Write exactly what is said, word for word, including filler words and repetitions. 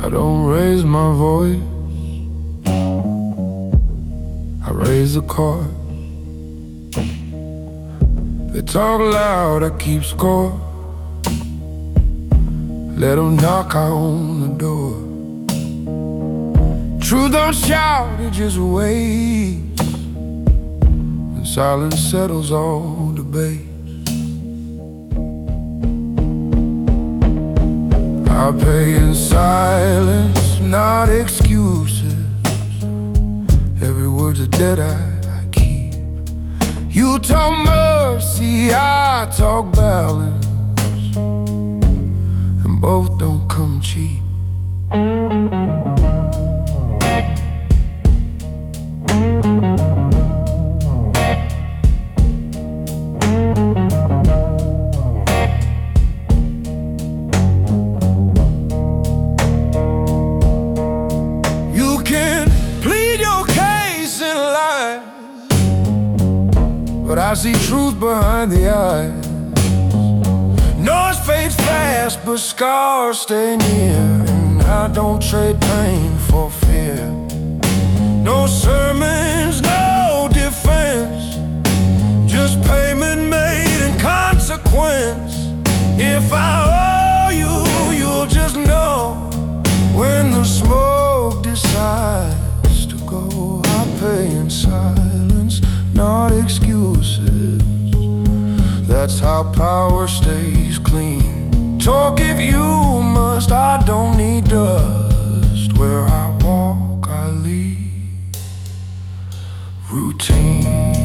I don't raise my voice, I raise the chord. They talk loud, I keep score. Let them knock on the door. Truth don't shout, it just waits, and silence settles all debate. I pay in silence, not excuses. Every word's a debt I, I keep. You talk mercy, I talk balance, and both don't come cheap. But I see truth behind the eyes. Noise fades fast, but scars stay near. And I don't trade pain for fear. No sermons, no defense, just payment made in consequence. If I owe you, you'll just know when the smoke decides to go. I pay in silence, not excuses. That's how power stays clean. Talk if you must, I don't need dust. Where I walk, I leave routine.